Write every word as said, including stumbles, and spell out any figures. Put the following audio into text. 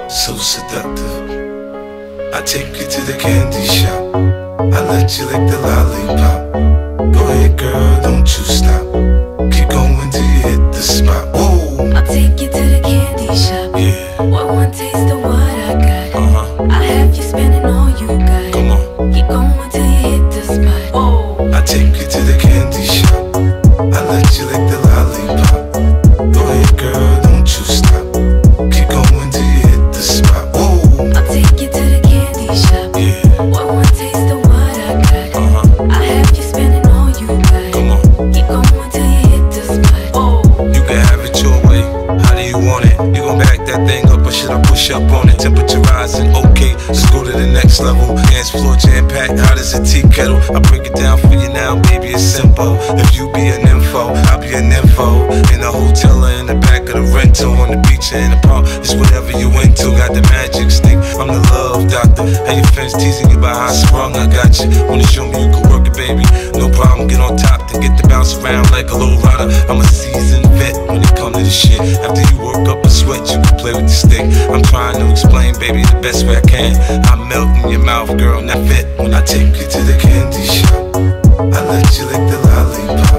so seductive. I take you to the candy shop, I let you lick the lollipop. Go ahead girl, don't you stop, keep going till you hit the spot. Whoa. I'll take you to the candy shop, yeah. What one taste of what I got, uh-huh. I have you spending all you got. Come on, keep going till you hit the spot. Whoa. I take you to the candy shop, I let you lick the lollipop. Go ahead girl, don't you stop, keep going till you hit the spot. Whoa. I'll take you to the candy shop, yeah. What one taste of what I got, uh-huh. I have you spending all you got. Come on, keep going till you hit the spot. Whoa. You can have it your way, how do you want it? You gon' back that thing up or should I push up on it? Temperature rising, okay, let's go to the next level. Dance floor jam packed, hot as a tea kettle. I break it down for you now, baby, it's simple. If you be an info, I'll be an info. In a hotel or in the back of the rental, on the beach or in the park, it's whatever you into. Got the magic stick, I'm the love doctor. Hey, your friends teasing you about how I sprung, I got you. Wanna show me you can work it, baby? No problem, get on top, then get to bounce around like a low rider. I'm a seasoned vet when it comes to this shit. After you work up a sweat, you can play with the stick. I'm trying to explain, baby, the best way I can. I melt in your mouth, girl, not fit. When I take you to the candy shop, I let you lick the lollipop.